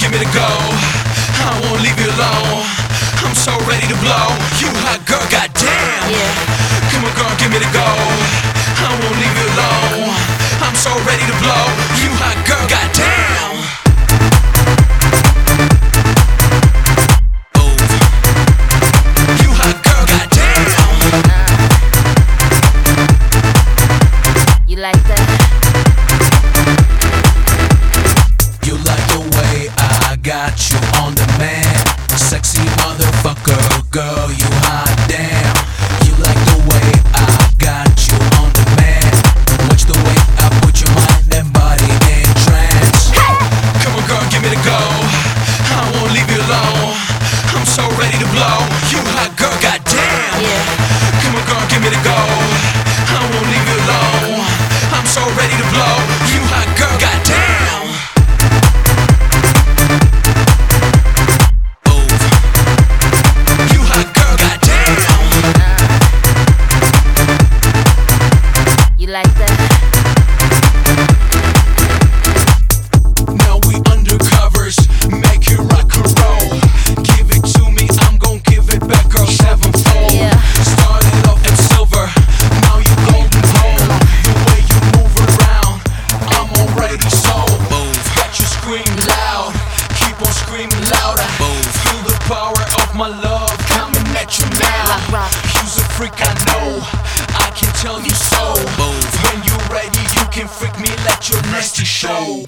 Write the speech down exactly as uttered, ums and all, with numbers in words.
give me the go. I won't leave you alone. I'm so ready to blow. You hot girl, goddamn. Yeah. Come on, girl, give me the go. I won't leave you alone. I'm so ready to blow. You hot girl, goddamn. You hot girl, goddamn. You like that? You like the way I got you on demand. Sexy motherfucker, girl, you hot damn. You like the way I got you on demand. Watch the way I put your mind and body in trance. Come on, girl, give me the go. I won't leave you alone. I'm so ready to blow. You hot girl, goddamn. Yeah. Come on, girl, give me the go. I won't leave you alone. I'm so ready to blow. You hot girl, goddamn. You like that? Now we undercovers, make it rock and roll. Give it to me, I'm gon' give it back, girl, sevenfold. Yeah. Started off at silver, now you golden home. The way you move around, I'm already sold. Got you scream loud, keep on screaming louder. Feel the power of my love coming at you now. Rock, rock. You's a freak, I know, I can tell you so. When you're ready, you can freak me, let your nasty show.